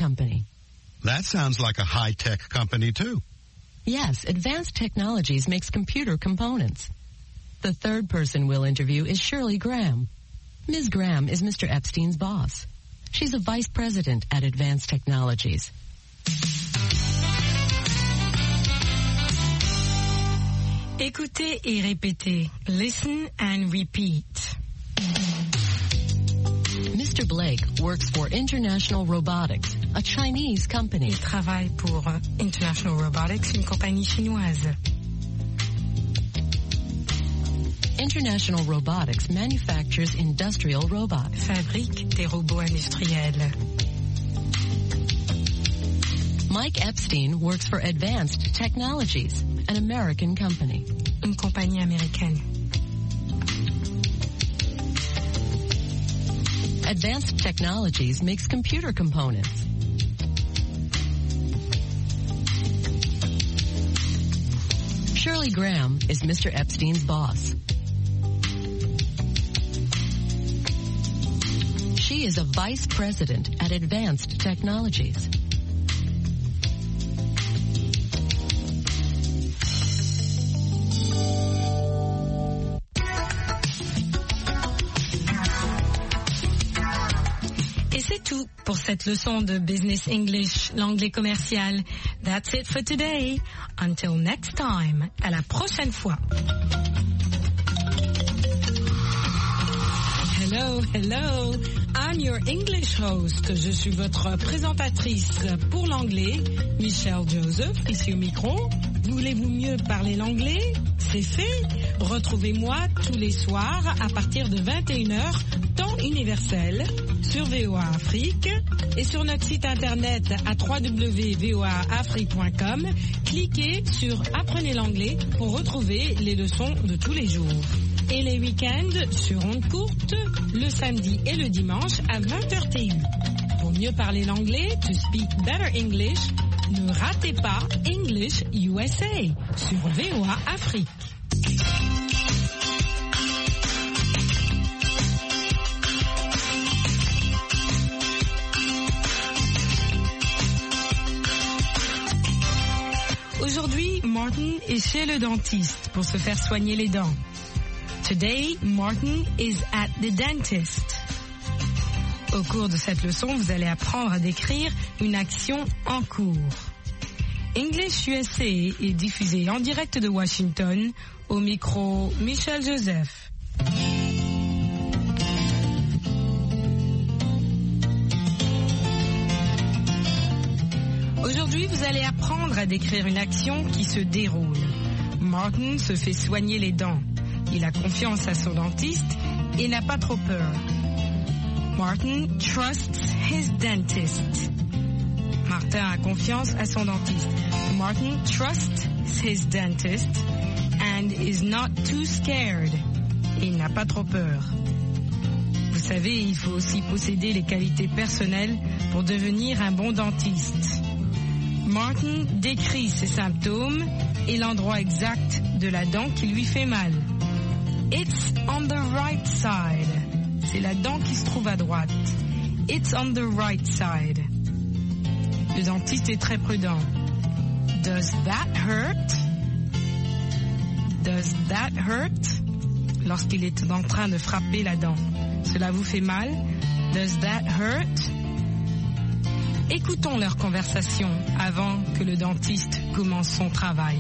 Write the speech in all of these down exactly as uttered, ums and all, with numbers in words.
Company. That sounds like a high-tech company, too. Yes, Advanced Technologies makes computer components. The third person we'll interview is Shirley Graham. Miz Graham is Mister Epstein's boss. She's a vice president at Advanced Technologies. Écoutez et répétez. Listen and repeat. Mister Blake works for International Robotics, a Chinese company. Il travaille pour International Robotics, une compagnie chinoise. International Robotics manufactures industrial robots. Fabrique des robots industriels. Mike Epstein works for Advanced Technologies, an American company. Une compagnie américaine. Advanced Technologies makes computer components. Shirley Graham is Mister Epstein's boss. She is a vice president at Advanced Technologies. Et c'est tout pour cette leçon de Business English, l'anglais commercial. That's it for today. Until next time. À la prochaine fois. Hello, hello. I'm your English host. Je suis votre présentatrice pour l'anglais, Michelle Joseph, ici au micro. Voulez-vous mieux parler l'anglais? C'est fait. Retrouvez-moi tous les soirs à partir de vingt et une heures, temps universel, sur V O A Afrique et sur notre site internet à w w w point v o a afrique point com. Cliquez sur Apprenez l'anglais pour retrouver les leçons de tous les jours. Et les week-ends sur ondes courtes, le samedi et le dimanche à vingt heures T U. Pour mieux parler l'anglais, to speak better English, ne ratez pas English U S A sur V O A Afrique. Aujourd'hui, Martin est chez le dentiste pour se faire soigner les dents. Today, Martin is at the dentist. Au cours de cette leçon, vous allez apprendre à décrire une action en cours. English U S A est diffusé en direct de Washington, au micro Michel Joseph. Aujourd'hui, vous allez apprendre à décrire une action qui se déroule. Martin se fait soigner les dents. Il a confiance à son dentiste et n'a pas trop peur. Martin trusts his dentist. Martin a confiance à son dentiste. Martin trusts his dentist and is not too scared. Il n'a pas trop peur. Vous savez, il faut aussi posséder les qualités personnelles pour devenir un bon dentiste. Martin décrit ses symptômes et l'endroit exact de la dent qui lui fait mal. It's on the right side. C'est la dent qui se trouve à droite. It's on the right side. Le dentiste est très prudent. Does that hurt? Does that hurt? Lorsqu'il est en train de frapper la dent. Cela vous fait mal? Does that hurt? Écoutons leur conversation avant que le dentiste commence son travail.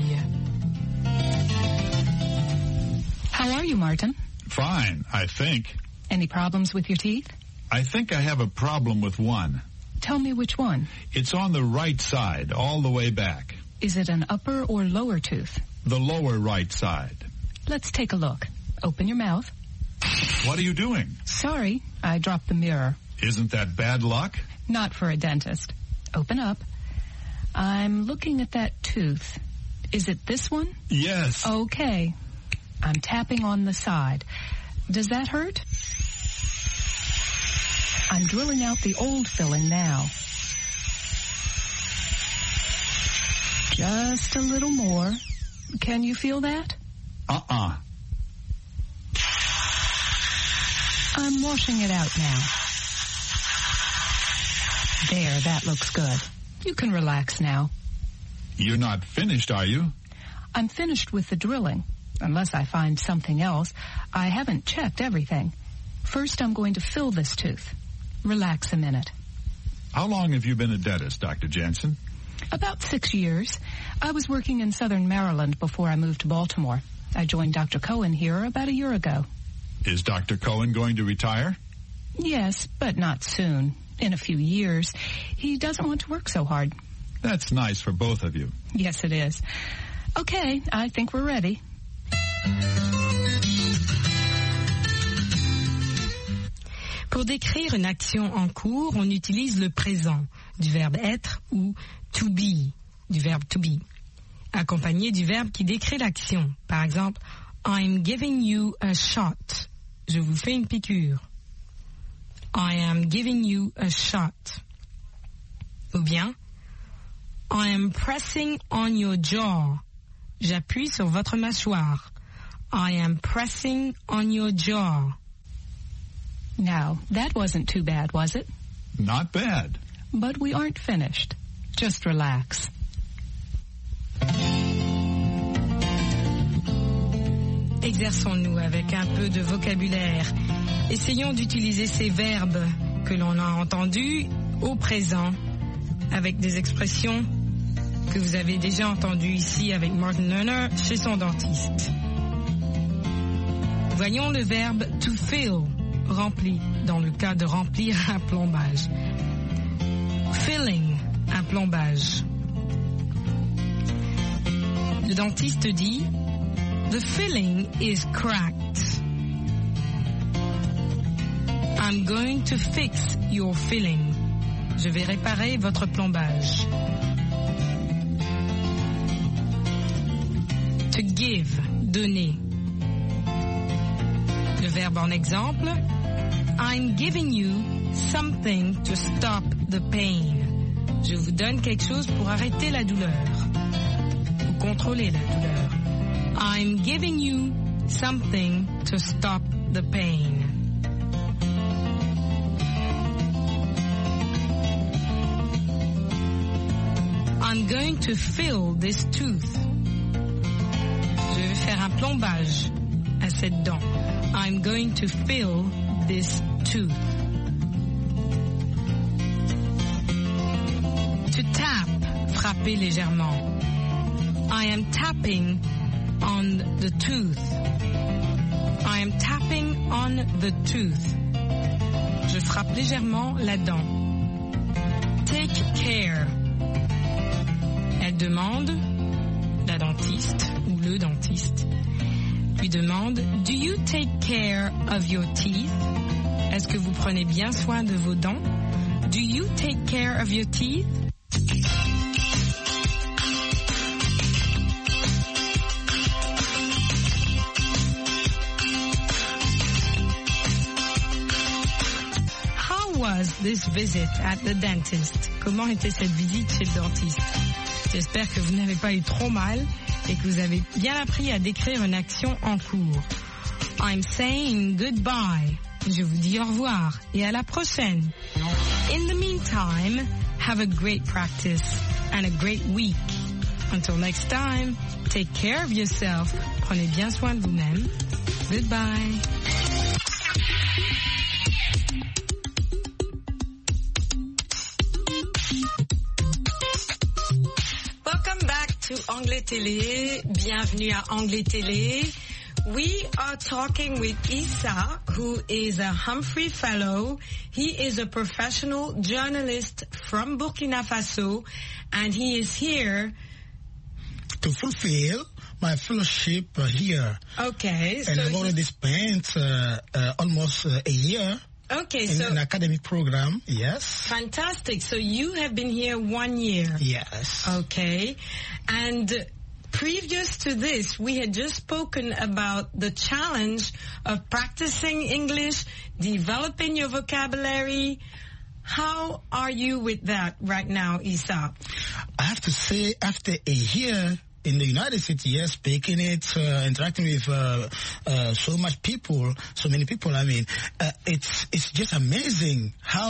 How are you, Martin? Fine, I think. Any problems with your teeth? I think I have a problem with one. Tell me which one. It's on the right side, all the way back. Is it an upper or lower tooth? The lower right side. Let's take a look. Open your mouth. What are you doing? Sorry, I dropped the mirror. Isn't that bad luck? Not for a dentist. Open up. I'm looking at that tooth. Is it this one? Yes. Okay. I'm tapping on the side. Does that hurt? I'm drilling out the old filling now. Just a little more. Can you feel that? Uh-uh. I'm washing it out now. There, that looks good. You can relax now. You're not finished, are you? I'm finished with the drilling. Unless I find something else, I haven't checked everything. First, I'm going to fill this tooth. Relax a minute. How long have you been a dentist, Doctor Jansen? About six years. I was working in southern Maryland before I moved to Baltimore. I joined Doctor Cohen here about a year ago. Is Doctor Cohen going to retire? Yes, but not soon. In a few years. He doesn't want to work so hard. That's nice for both of you. Yes, it is. Okay, I think we're ready. Pour décrire une action en cours, on utilise le présent du verbe être ou to be du verbe to be, accompagné du verbe qui décrit l'action. Par exemple, I'm giving you a shot. Je vous fais une piqûre. I am giving you a shot. Ou bien, I am pressing on your jaw. J'appuie sur votre mâchoire. I am pressing on your jaw. Now, that wasn't too bad, was it? Not bad. But we aren't finished. Just relax. Exerçons-nous avec un peu de vocabulaire. Essayons d'utiliser ces verbes que l'on a entendus au présent avec des expressions que vous avez déjà entendues ici avec Martin Lerner chez son dentiste. Voyons le verbe to fill, rempli, dans le cas de remplir un plombage. Filling, un plombage. Le dentiste dit The filling is cracked. I'm going to fix your filling. Je vais réparer votre plombage. To give, donner. Le verbe en exemple, I'm giving you something to stop the pain. Je vous donne quelque chose pour arrêter la douleur, ou contrôler la douleur. I'm giving you something to stop the pain. I'm going to fill this tooth. Je vais faire un plombage à cette dent. I'm going to fill this tooth. To tap, frapper légèrement. I am tapping on the tooth. I am tapping on the tooth. Je frappe légèrement la dent. Take care. Elle demande, la dentiste ou le dentiste, lui demande, Do you take care of your teeth? Est-ce que vous prenez bien soin de vos dents? Do you take care of your teeth? How was this visit at the dentist? Comment était cette visite chez le dentiste? J'espère que vous n'avez pas eu trop mal et que vous avez bien appris à décrire une action en cours. I'm saying goodbye. Je vous dis au revoir et à la prochaine. In the meantime, have a great practice and a great week. Until next time, take care of yourself. Prenez bien soin de vous-même. Goodbye. To Anglais Télé, bienvenue à Anglais Télé. We are talking with Issa, who is a Humphrey Fellow. He is a professional journalist from Burkina Faso, and he is here to fulfill my fellowship uh, here. Okay. And so I've already spent uh, uh, almost uh, a year. Okay, in so an academic program, yes. Fantastic. So you have been here one year. Yes. Okay. And previous to this, we had just spoken about the challenge of practicing English, developing your vocabulary. How are you with that right now, Issa? I have to say, after a year in the United States, yes, speaking it, uh, interacting with uh, uh, so much people, so many people, I mean, uh, it's it's just amazing how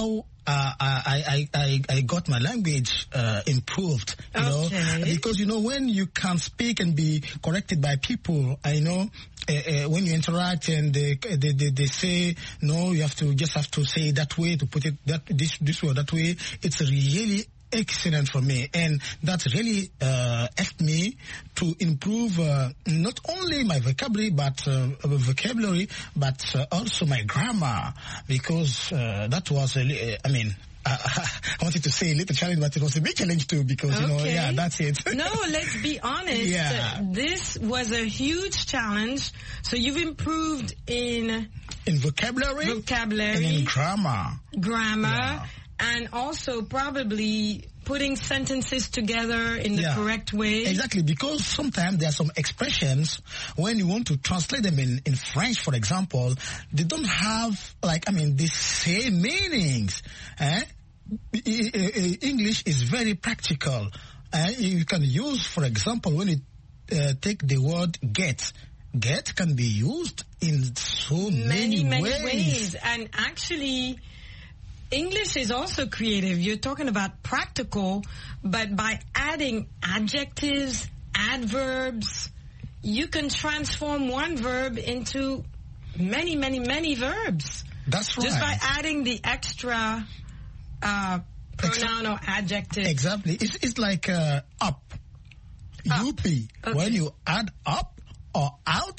uh, I, I, I, I got my language uh, improved, you Okay. know, because, you know, when you can speak and be corrected by people, I know, uh, uh, when you interact and they, they, they, they say, no, you have to, just have to say it that way, to put it that this, this way or that way, it's really excellent for me, and that really uh, helped me to improve uh, not only my vocabulary but uh, vocabulary but uh, also my grammar, because uh, that was a, I mean uh, I wanted to say a little challenge, but it was a big challenge too, because you know, Okay. yeah, that's it. No, let's be honest. Yeah. This was a huge challenge. So you've improved in In vocabulary, vocabulary, and in grammar. grammar, Yeah. and also probably putting sentences together in the Yeah. correct way. Exactly, because sometimes there are some expressions, when you want to translate them in, in French, for example, they don't have, like, I mean, the same meanings. Eh? I- I- I- English is very practical. Uh, you can use, for example, when you uh, take the word get, get can be used in so many, many, many ways. ways. And actually, English is also creative. You're talking about practical, but by adding adjectives, adverbs, you can transform one verb into many, many, many verbs. That's right. Just by adding the extra uh, pronoun or adjective. Exactly. It's, it's like uh, up. Up. U P. Okay. When you add up or out,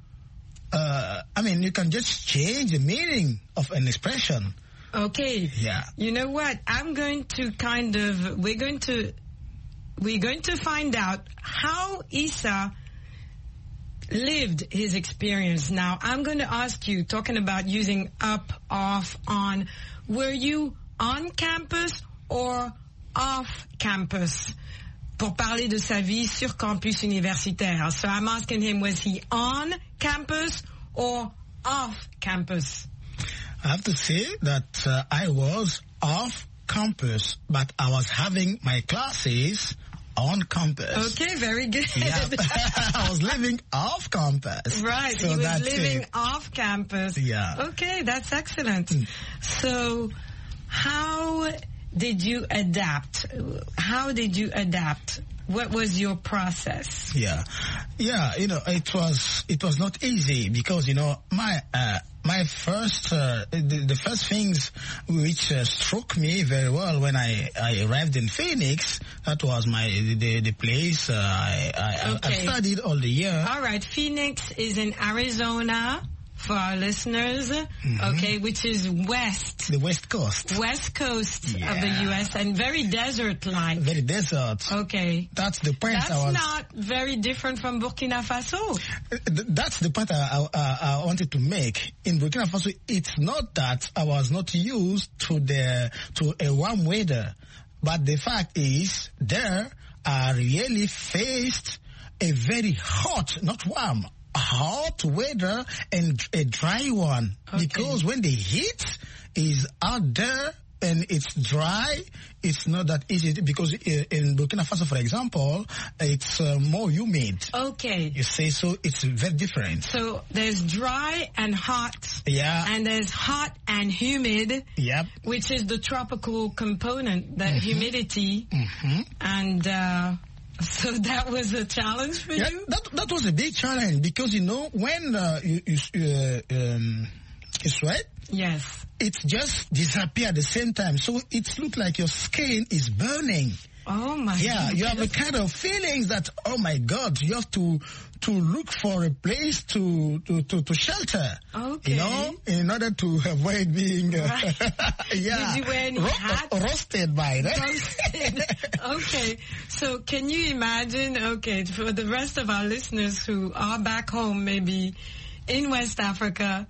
uh, I mean, you can just change the meaning of an expression. Okay. Yeah. You know what? I'm going to kind of, we're going to, we're going to find out how Issa lived his experience. Now, I'm going to ask you, talking about using up, off, on, were you on campus or off campus? Pour parler de sa vie sur campus universitaire. So I'm asking him, was he on campus or off campus? I have to say that uh, I was off campus, but I was having my classes on campus. Okay, very good. Yeah. I was living off campus. Right, So he was that's living it. off campus. Yeah. Okay, that's excellent. So, how did you adapt? How did you adapt? What was your process? Yeah, yeah. You know, it was it was not easy, because you know my uh, my first uh, the, the first things which uh, struck me very well when I, I arrived in Phoenix, that was my the the place uh, I, I, Okay. I studied all the year. All right, Phoenix is in Arizona for our listeners. Okay, which is west, The West Coast, west coast of the Yeah. U S and very desert-like. very desert. Okay. That's the point That's I was. not very different from Burkina Faso. Th- That's the point I, I, I wanted to make. In Burkina Faso, it's not that I was not used to the to a warm weather, but the fact is, there I really faced a very hot, not warm, hot weather and a dry one. Okay. Because when the heat is out there and it's dry, it's not that easy, because uh, in Burkina Faso, for example, it's uh, more humid. Okay. You say, so it's very different. So there's dry and hot, Yeah. and there's hot and humid, Yep. which is the tropical component, the humidity. hmm And uh, so that was a challenge for Yeah, you? that that was a big challenge, because you know when uh, you you, uh, um, you sweat, Yes. it just disappear at the same time. So it looks like your skin is burning. Oh my Yeah, God. you have a kind of feelings that, oh my God, you have to to look for a place to to to, to shelter. Okay. You know, in order to avoid being uh, Right. yeah, Did you wear any hats? roasted by that. Roasted. Okay, so can you imagine, okay, for the rest of our listeners who are back home, maybe in West Africa,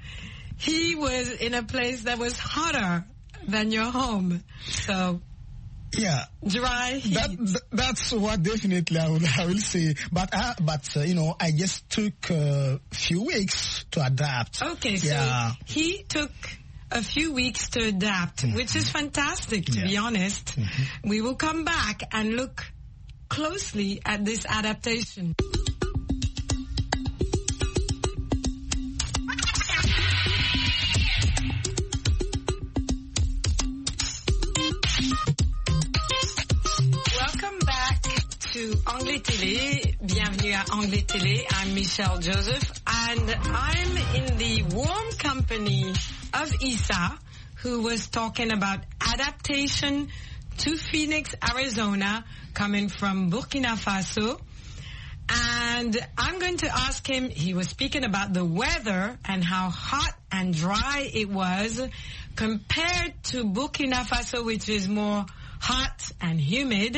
he was in a place that was hotter than your home. So, Yeah. dry heat. That, th- that's what definitely I will, I will say. But I, but uh, you know, I just took a few weeks to adapt. Okay, so Yeah. he took a few weeks to adapt, which is fantastic, to Yeah. be honest. We will come back and look closely at this adaptation. to Anglais Télé. Bienvenue à Anglais Télé. I'm Michelle Joseph, and I'm in the warm company of Issa, who was talking about adaptation to Phoenix, Arizona, coming from Burkina Faso. And I'm going to ask him, he was speaking about the weather and how hot and dry it was compared to Burkina Faso, which is more hot and humid.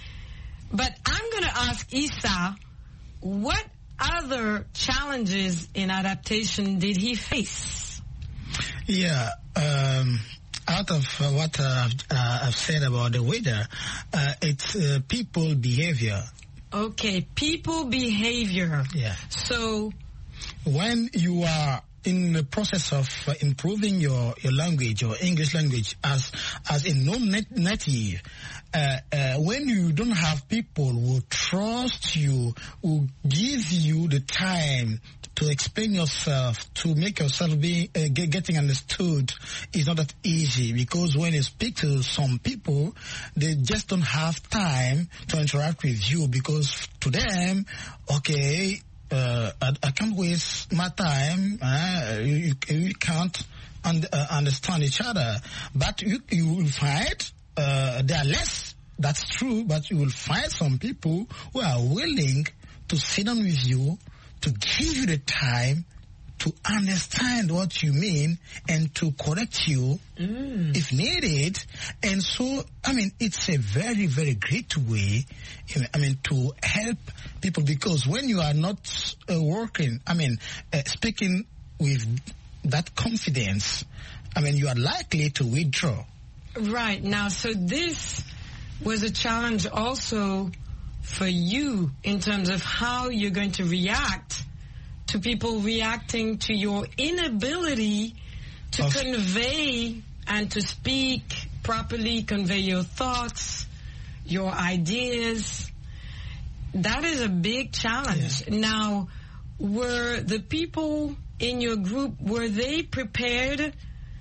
But I'm going to ask Issa, what other challenges in adaptation did he face? Yeah, um, out of uh, what uh, uh, I've said about the weather, uh, it's uh, people behavior. Okay, people behavior. Yeah. So when you are in the process of uh, improving your, your language or English language as as a non-native, uh, uh, when you don't have people who trust you, who give you the time to explain yourself, to make yourself be uh, get, getting understood, is not that easy, because when you speak to some people, they just don't have time to interact with you, because to them, okay, Uh, I, I can't waste my time. Uh, you, you can't un- uh, understand each other. But you, you will find uh, there are less. That's true. But you will find some people who are willing to sit down with you, to give you the time to understand what you mean and to correct you mm. if needed. And so, I mean, it's a very, very great way, I mean, to help people, because when you are not uh, working, I mean, uh, speaking with that confidence, I mean, you are likely to withdraw. Right. Now, so this was a challenge also for you in terms of how you're going to react to people reacting to your inability to of convey and to speak properly, convey your thoughts, your ideas. That is a big challenge. Yeah. Now, were the people in your group, were they prepared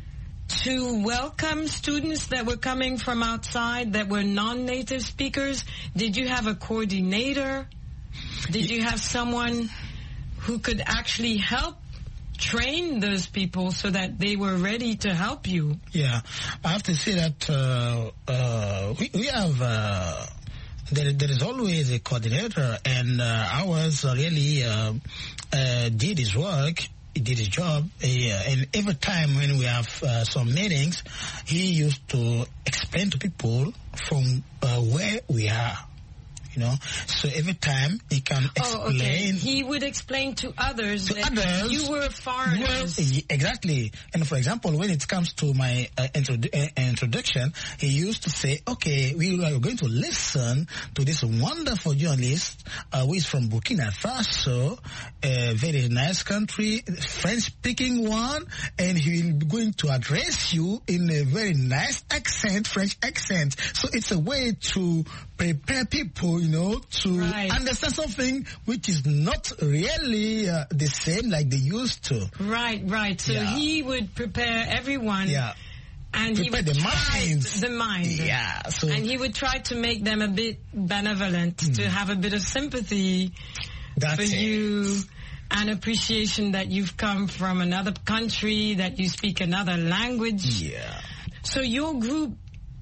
to welcome students that were coming from outside that were non-native speakers? Did you have a coordinator? Did you have someone who could actually help train those people so that they were ready to help you? Yeah, I have to say that uh, uh, we, we have, uh, there, there is always a coordinator, and uh, ours really uh, uh, did his work. He did his job, uh, and every time when we have uh, some meetings, he used to explain to people from uh, where we are. You know, so every time he can explain. Oh, okay. He would explain to others to that others, you were foreigners. Well, exactly. And for example, when it comes to my uh, introdu- uh, introduction, he used to say, okay, we are going to listen to this wonderful journalist uh, who is from Burkina Faso, a very nice country, French-speaking one, and he will be going to address you in a very nice accent, French accent. So it's a way to prepare people, you know, to right. understand something which is not really uh, the same like they used to. Right, right. So yeah. he would prepare everyone. Yeah. And prepare he would the try minds. The mind. Yeah. So and he would try to make them a bit benevolent, mm. to have a bit of sympathy That's for it. you, and appreciation that you've come from another country, that you speak another language. Yeah. So your group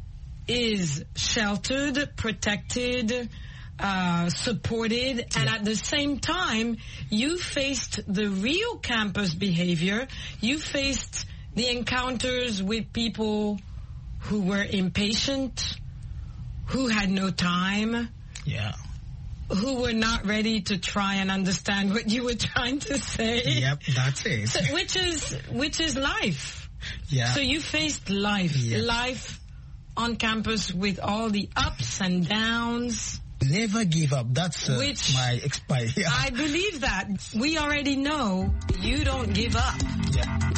is sheltered, protected, uh, supported, yeah. and at the same time, you faced the real campus behavior. You faced the encounters with people who were impatient, who had no time, yeah, who were not ready to try and understand what you were trying to say. Yep, that's it. So, which is which is life. Yeah. So you faced life, yeah. life on campus with all the ups and downs. Never give up. That's uh, Which my expire. Yeah. I believe that. We already know you don't give up. Yeah.